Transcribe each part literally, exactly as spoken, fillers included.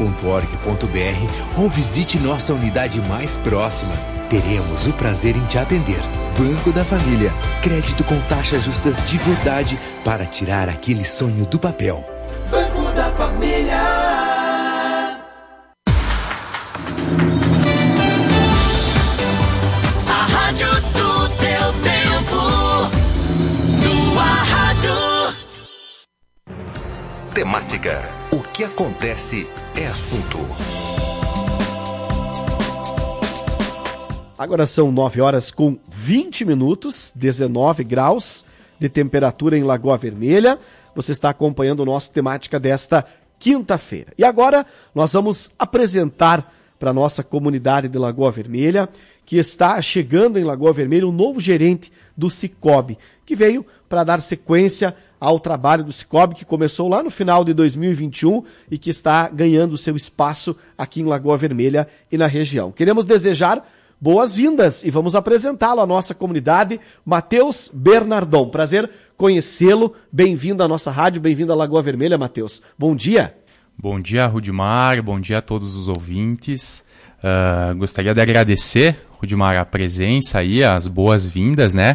ponto org ponto b r ou visite nossa unidade mais próxima. Teremos o prazer em te atender. Banco da Família. Crédito com taxas justas de verdade para tirar aquele sonho do papel. Banco da Família. A rádio do teu tempo. Tua rádio. Temática. O que acontece é assunto. Agora são nove horas com vinte minutos, dezenove graus de temperatura em Lagoa Vermelha. Você está acompanhando o nosso Temática desta quinta-feira. E agora nós vamos apresentar para a nossa comunidade de Lagoa Vermelha que está chegando em Lagoa Vermelha um novo gerente do Cicobi, que veio para dar sequência ao trabalho do Cicobi, que começou lá no final de dois mil e vinte e um e que está ganhando seu espaço aqui em Lagoa Vermelha e na região. Queremos desejar boas-vindas e vamos apresentá-lo à nossa comunidade, Matheus Bernardon. Prazer conhecê-lo. Bem-vindo à nossa rádio, bem-vindo à Lagoa Vermelha, Matheus. Bom dia. Bom dia, Rudimar. Bom dia a todos os ouvintes. Uh, gostaria de agradecer, Rudimar, a presença aí, as boas-vindas, né?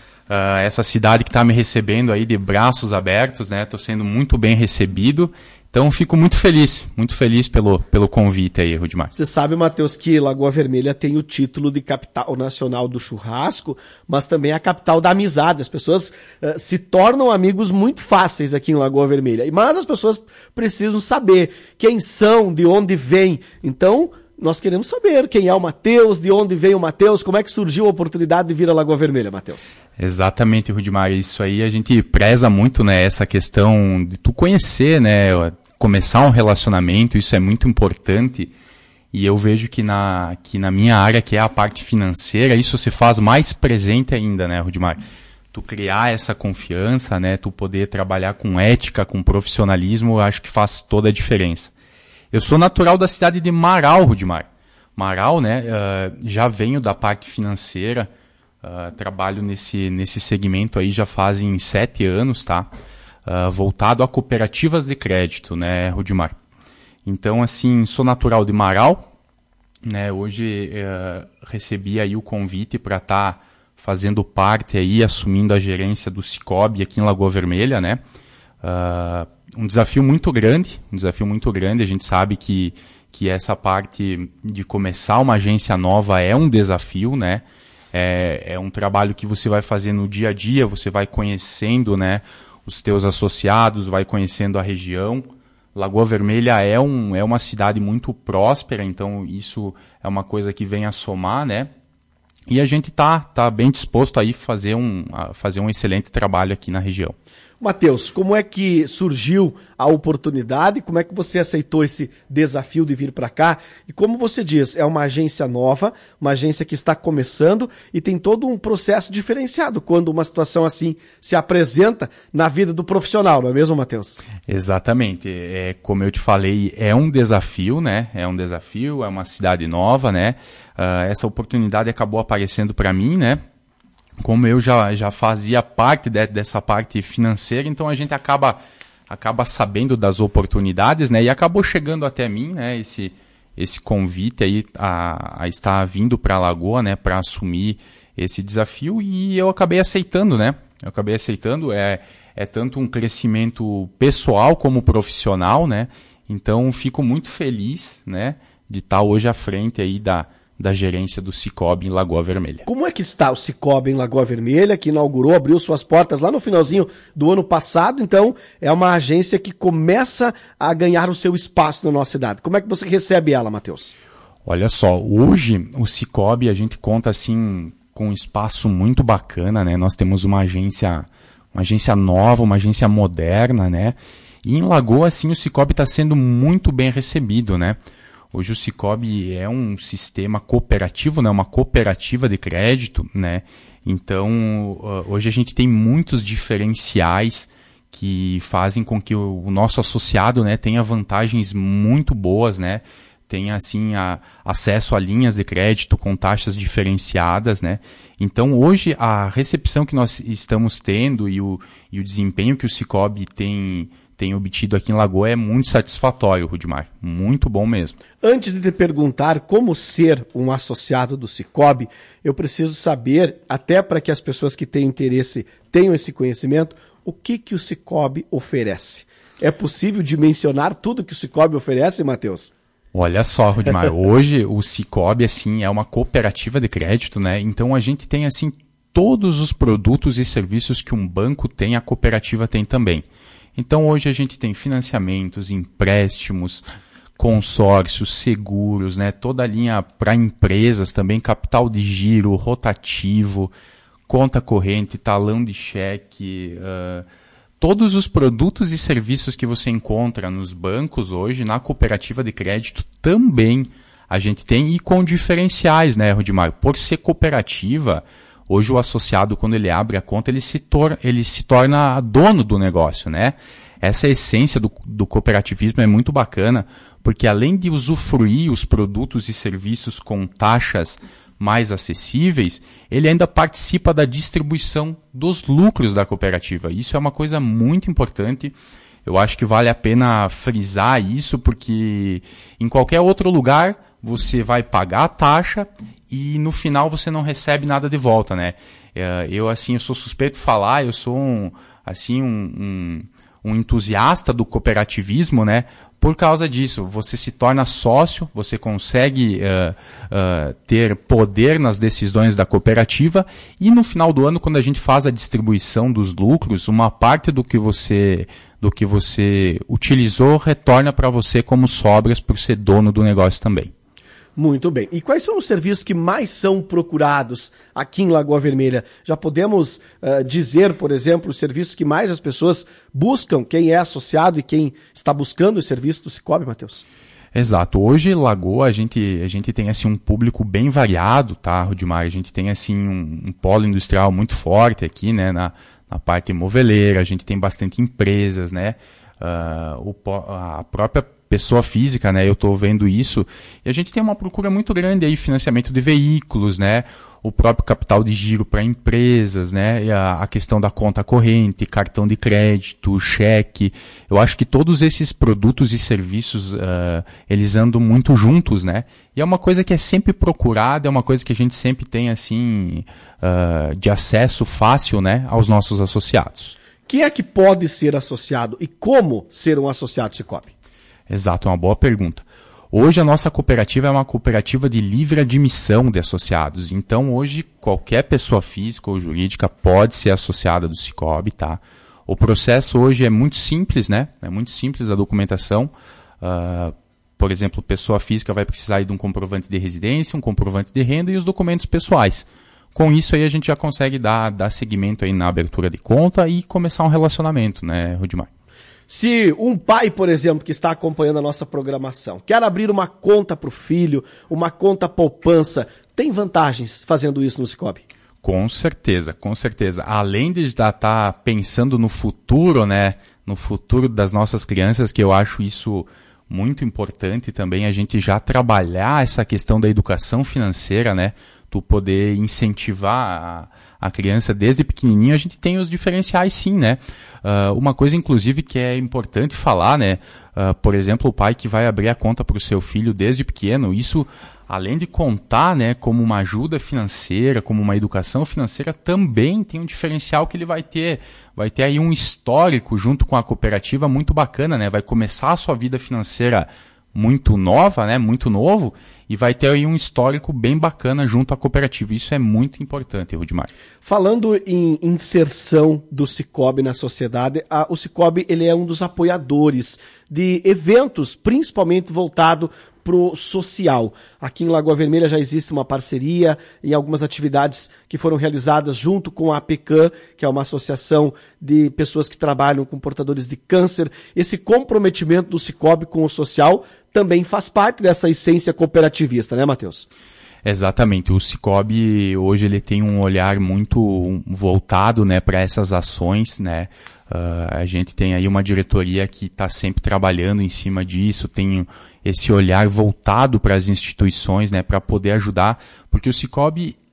Uh, essa cidade que está me recebendo aí de braços abertos, né? Estou sendo muito bem recebido. Então, fico muito feliz, muito feliz pelo, pelo convite aí, Rudimar. Você sabe, Matheus, que Lagoa Vermelha tem o título de capital nacional do churrasco, mas também a capital da amizade. As pessoas uh, se tornam amigos muito fáceis aqui em Lagoa Vermelha. Mas as pessoas precisam saber quem são, de onde vêm. Então, nós queremos saber quem é o Matheus, de onde vem o Matheus, como é que surgiu a oportunidade de vir a Lagoa Vermelha, Matheus? Exatamente, Rudimar. Isso aí a gente preza muito, né? Essa questão de tu conhecer, né? Começar um relacionamento, isso é muito importante. E eu vejo que na, que na minha área, que é a parte financeira, isso se faz mais presente ainda, né, Rudimar? Tu criar essa confiança, né? Tu poder trabalhar com ética, com profissionalismo, eu acho que faz toda a diferença. Eu sou natural da cidade de Marau, Rudimar. Marau, né, uh, já venho da parte financeira, uh, trabalho nesse, nesse segmento aí já fazem sete anos, tá? Uh, voltado a cooperativas de crédito, né, Rudimar? Então, assim, sou natural de Marau, né, hoje uh, recebi aí o convite para estar tá fazendo parte aí, assumindo a gerência do Cicobi aqui em Lagoa Vermelha, né? Uh, um desafio muito grande, um desafio muito grande, a gente sabe que, que essa parte de começar uma agência nova é um desafio, né? É, é um trabalho que você vai fazer no dia a dia, você vai conhecendo, né, os teus associados, vai conhecendo a região. Lagoa Vermelha é, um, é uma cidade muito próspera, então isso é uma coisa que vem a somar, né? E a gente tá, tá bem disposto aí fazer um, a fazer um excelente trabalho aqui na região. Matheus, como é que surgiu a oportunidade? Como é que você aceitou esse desafio de vir para cá? E como você diz, é uma agência nova, uma agência que está começando e tem todo um processo diferenciado quando uma situação assim se apresenta na vida do profissional, não é mesmo, Matheus? Exatamente. É, como eu te falei, é um desafio, né? É um desafio, é uma cidade nova, né? Uh, essa oportunidade acabou aparecendo para mim, né? Como eu já, já fazia parte de, dessa parte financeira, então a gente acaba, acaba sabendo das oportunidades, né? E acabou chegando até mim, né? Esse, esse convite aí a, a estar vindo para a Lagoa, né? Para assumir esse desafio e eu acabei aceitando, né? Eu acabei aceitando, é, é tanto um crescimento pessoal como profissional, né? Então fico muito feliz, né? De estar hoje à frente aí da da gerência do Cicobi em Lagoa Vermelha. Como é que está o Cicobi em Lagoa Vermelha, que inaugurou, abriu suas portas lá no finalzinho do ano passado, então é uma agência que começa a ganhar o seu espaço na nossa cidade. Como é que você recebe ela, Matheus? Olha só, hoje o Cicobi a gente conta assim com um espaço muito bacana, né? Nós temos uma agência, uma agência nova, uma agência moderna, né? E em Lagoa, assim, o Cicobi está sendo muito bem recebido, né? Hoje o Cicobi é um sistema cooperativo, né? Uma cooperativa de crédito, né? Então, hoje a gente tem muitos diferenciais que fazem com que o nosso associado, né, tenha vantagens muito boas, né? Tenha, assim, a, acesso a linhas de crédito com taxas diferenciadas, né? Então, hoje, a recepção que nós estamos tendo e o, e o desempenho que o Cicobi tem, tem obtido aqui em Lagoa é muito satisfatório, Rudimar. Muito bom mesmo. Antes de te perguntar como ser um associado do Cicobi, eu preciso saber, até para que as pessoas que têm interesse tenham esse conhecimento, o que, que o Cicobi oferece. É possível dimensionar tudo que o Cicobi oferece, Matheus? Olha só, Rudimar, hoje o Cicobi, assim, é uma cooperativa de crédito, né? Então a gente tem, assim, todos os produtos e serviços que um banco tem, a cooperativa tem também. Então hoje a gente tem financiamentos, empréstimos, consórcios, seguros, né? Toda a linha para empresas também, capital de giro, rotativo, conta corrente, talão de cheque, uh, todos os produtos e serviços que você encontra nos bancos hoje, na cooperativa de crédito também a gente tem, e com diferenciais, né, Rudimar? Por ser cooperativa, hoje o associado, quando ele abre a conta, ele se, tor- ele se torna dono do negócio, né? Essa essência do, do cooperativismo é muito bacana, porque além de usufruir os produtos e serviços com taxas mais acessíveis, ele ainda participa da distribuição dos lucros da cooperativa. Isso é uma coisa muito importante. Eu acho que vale a pena frisar isso, porque em qualquer outro lugar você vai pagar a taxa e no final você não recebe nada de volta, né? Eu, assim, eu sou suspeito de falar, eu sou um, assim, um, um, um entusiasta do cooperativismo, né? Por causa disso, você se torna sócio, você consegue uh, uh, ter poder nas decisões da cooperativa e no final do ano, quando a gente faz a distribuição dos lucros, uma parte do que você, do que você utilizou retorna para você como sobras por ser dono do negócio também. Muito bem. E quais são os serviços que mais são procurados aqui em Lagoa Vermelha? Já podemos uh, dizer, por exemplo, os serviços que mais as pessoas buscam, quem é associado e quem está buscando o serviço do Cicobi, Matheus? Exato. Hoje, Lagoa, a gente, a gente tem assim, um público bem variado, tá, Rudimar? A gente tem assim, um, um polo industrial muito forte aqui, né, na, na parte moveleira, a gente tem bastante empresas, né? Uh, o, a própria pessoa física, né? Eu estou vendo isso. E a gente tem uma procura muito grande aí, financiamento de veículos, né? O próprio capital de giro para empresas, né? E a, a questão da conta corrente, cartão de crédito, cheque. Eu acho que todos esses produtos e serviços, uh, eles andam muito juntos, né? E é uma coisa que é sempre procurada, é uma coisa que a gente sempre tem, assim, uh, de acesso fácil, né? Aos nossos associados. Quem é que pode ser associado e como ser um associado Cicobi? Exato, é uma boa pergunta. Hoje a nossa cooperativa é uma cooperativa de livre admissão de associados. Então hoje qualquer pessoa física ou jurídica pode ser associada do Cicobi, tá? O processo hoje é muito simples, né? É muito simples a documentação. Uh, por exemplo, pessoa física vai precisar de um comprovante de residência, um comprovante de renda e os documentos pessoais. Com isso aí a gente já consegue dar, dar seguimento aí na abertura de conta e começar um relacionamento, né, Rudimar? Se um pai, por exemplo, que está acompanhando a nossa programação, quer abrir uma conta para o filho, uma conta poupança, tem vantagens fazendo isso no Cicobi? Com certeza, com certeza. Além de já estar pensando no futuro, né, no futuro das nossas crianças, que eu acho isso muito importante também, a gente já trabalhar essa questão da educação financeira, né, tu poder incentivar a, a criança desde pequenininho, a gente tem os diferenciais sim, né? Uh, uma coisa, inclusive, que é importante falar, né? Uh, por exemplo, o pai que vai abrir a conta para o seu filho desde pequeno, isso, além de contar, né, como uma ajuda financeira, como uma educação financeira, também tem um diferencial que ele vai ter. Vai ter aí um histórico junto com a cooperativa muito bacana, né? Vai começar a sua vida financeira muito nova, né, muito novo, e vai ter aí um histórico bem bacana junto à cooperativa. Isso é muito importante, Rudimar. Falando em inserção do Cicobi na sociedade, a, o Cicobi ele é um dos apoiadores de eventos, principalmente voltado para o social. Aqui em Lagoa Vermelha já existe uma parceria em algumas atividades que foram realizadas junto com a APECAM, que é uma associação de pessoas que trabalham com portadores de câncer. Esse comprometimento do Cicobi com o social também faz parte dessa essência cooperativista, né, Matheus? Exatamente. O Cicobi hoje ele tem um olhar muito voltado, né, para essas ações, né? Uh, a gente tem aí uma diretoria que está sempre trabalhando em cima disso, tem esse olhar voltado para as instituições, né, para poder ajudar, porque o Cicobi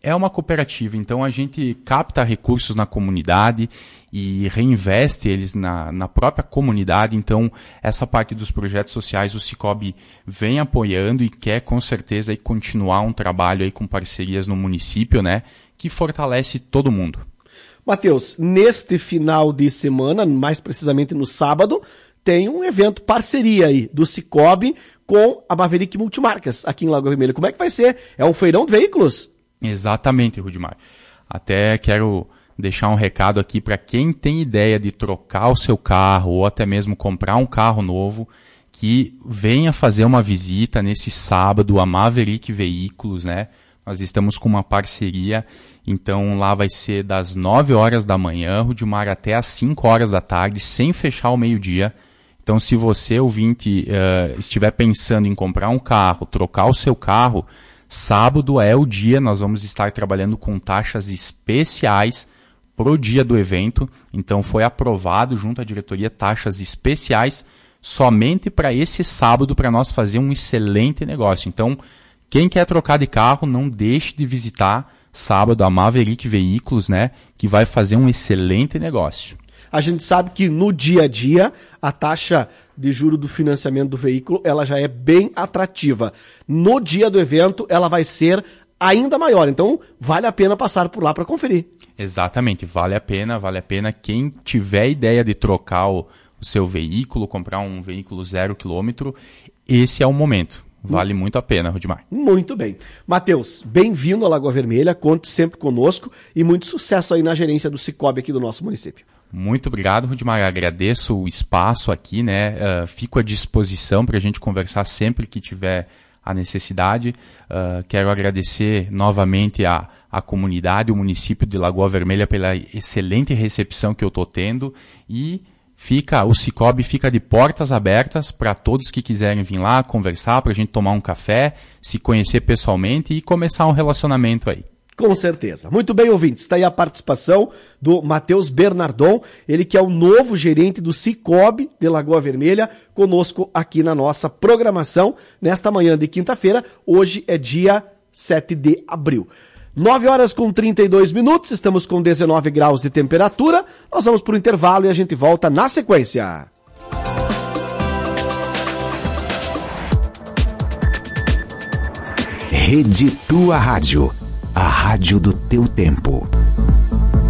é uma cooperativa, então a gente capta recursos na comunidade e reinveste eles na, na própria comunidade. Então, essa parte dos projetos sociais o Cicobi vem apoiando e quer com certeza aí, continuar um trabalho aí com parcerias no município, né, que fortalece todo mundo. Matheus, neste final de semana, mais precisamente no sábado, tem um evento parceria aí do Cicobi com a Maverick Multimarcas aqui em Lagoa Vermelha. Como é que vai ser? É um feirão de veículos? Exatamente, Rudimar. Até quero deixar um recado aqui para quem tem ideia de trocar o seu carro ou até mesmo comprar um carro novo, que venha fazer uma visita nesse sábado a Maverick Veículos, né? Nós estamos com uma parceria, então lá vai ser das nove horas da manhã, Rudimar, até às cinco horas da tarde, sem fechar o meio-dia. Então, se você, ouvinte, uh, estiver pensando em comprar um carro, trocar o seu carro, sábado é o dia, nós vamos estar trabalhando com taxas especiais pro dia do evento. Então, foi aprovado junto à diretoria taxas especiais somente para esse sábado, para nós fazer um excelente negócio. Então, quem quer trocar de carro, não deixe de visitar sábado a Maverick Veículos, né, que vai fazer um excelente negócio. A gente sabe que no dia a dia a taxa de juro do financiamento do veículo ela já é bem atrativa. No dia do evento ela vai ser ainda maior, então vale a pena passar por lá para conferir. Exatamente, vale a pena, vale a pena. Quem tiver ideia de trocar o, o seu veículo, comprar um veículo zero quilômetro, esse é o momento. Vale muito a pena, Rudimar. Muito bem. Matheus, bem-vindo à Lagoa Vermelha, conte sempre conosco e muito sucesso aí na gerência do Cicobi aqui do nosso município. Muito obrigado, Rudimar. Agradeço o espaço aqui, né? Uh, fico à disposição para a gente conversar sempre que tiver a necessidade. Uh, quero agradecer novamente a, a comunidade, o município de Lagoa Vermelha pela excelente recepção que eu estou tendo e Fica, o Cicobi fica de portas abertas para todos que quiserem vir lá conversar, para a gente tomar um café, se conhecer pessoalmente e começar um relacionamento aí. Com certeza. Muito bem, ouvintes. Está aí a participação do Matheus Bernardon, ele que é o novo gerente do Cicobi de Lagoa Vermelha, conosco aqui na nossa programação, nesta manhã de quinta-feira. Hoje é dia sete de abril. nove horas com trinta e dois minutos, estamos com dezenove graus de temperatura. Nós vamos para o intervalo e a gente volta na sequência. Rede Tua Rádio, a rádio do teu tempo.